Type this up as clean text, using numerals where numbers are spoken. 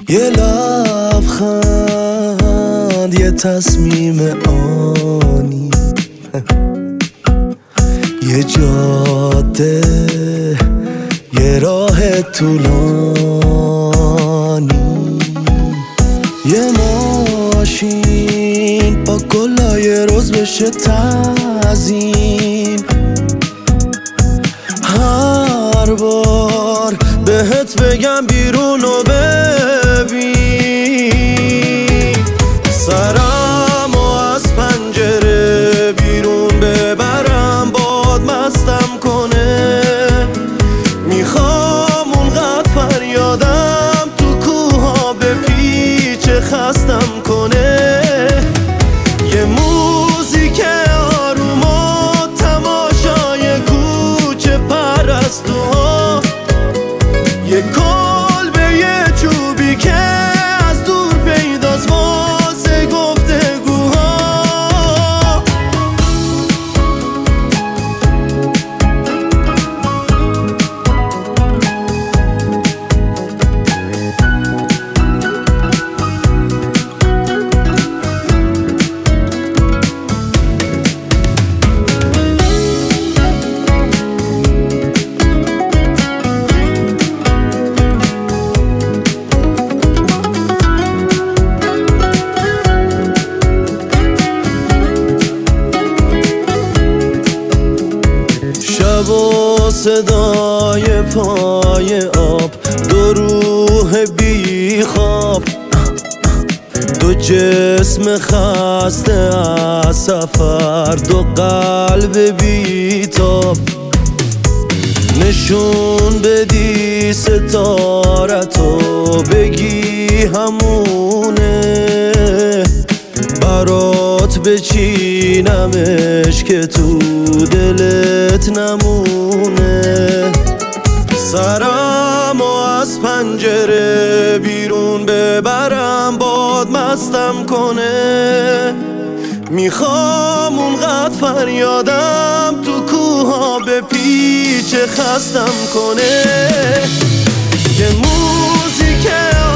یه لبخند، یه تصمیم آنی، یه جاده، یه راه طولانی، یه ماشین با گلای روز بشه تزیین. هر بار بهت بگم بیرونو ببین، سرمو از پنجره بیرون ببرم باد مستم کنه. میخوام اونقدر فریادم تو کوها بپیچه خستم کنه. یه موزیک آروم و تماشای کوچه پرستوها، یه کلبه یه چوبی که از دور پیداست واسه گفتگوها. شب و صدای پای آب، دو روح بی خواب، دو جسم خسته از سفر، دو قلب بی تاب. نشون بدی ستارتو بگی همونه، برات بچینمش که تو دلت نمونه. سرمو از پنجره بیرون ببرم باد مستم کنه. میخوام اونقدر فریادم تو کوها بپیچه خستم کنه. یه موزیک